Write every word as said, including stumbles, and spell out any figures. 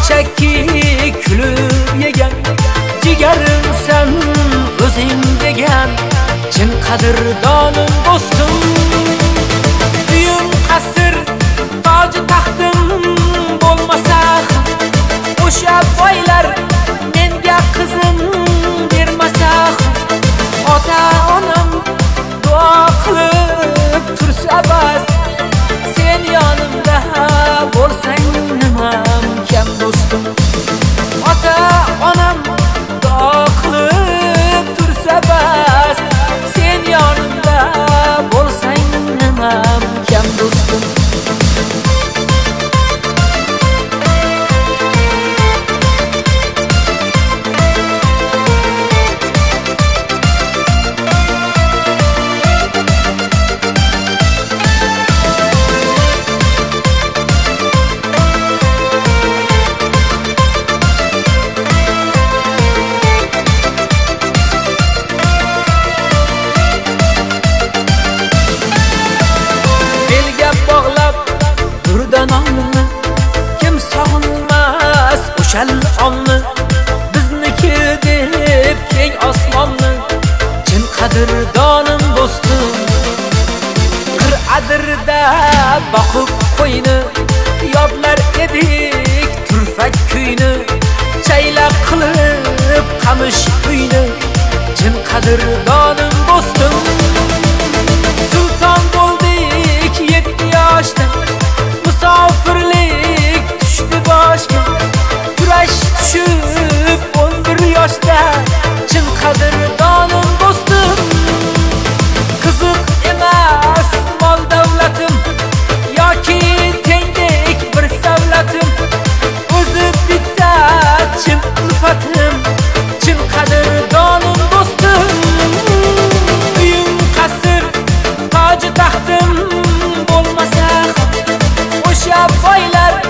shunchaki kulib yegan jigarim sen o'zing degan chin qadrdonim do'stim. Uyim qasr toji taxtim bo'lmasa o'sha boylar menga qizim bermasa, ota onam duo qilib tursa bas, sen yonimda bo'lsang nimam kam do'stim. Ota onam duo qilib tursa bas, sen yonimda bo'lsang nimam kam do'stim. Kim sog'inmas o'shal onni, bizniki deb keng osmonni, chin qadrdonim do'stim. Qir'adirda boqib qo'yni yodlar edik turfak kuyni, chaylaq qilib qamish uyni, chin qadrdonim do'stim. Sulton bo'ldik yetti yoshda, musofirlik tushdi boshga, kurash tushib o'n bir yoshda, chin qadrdonim do'stim. Qiziq emas mol davlatim yoki tengdek bir savlatim, o'zi bitta chin ulfatim, chin qadrdonim do'stim. Uyim qasr toji taxtim bo'lmasa, o'sha boylar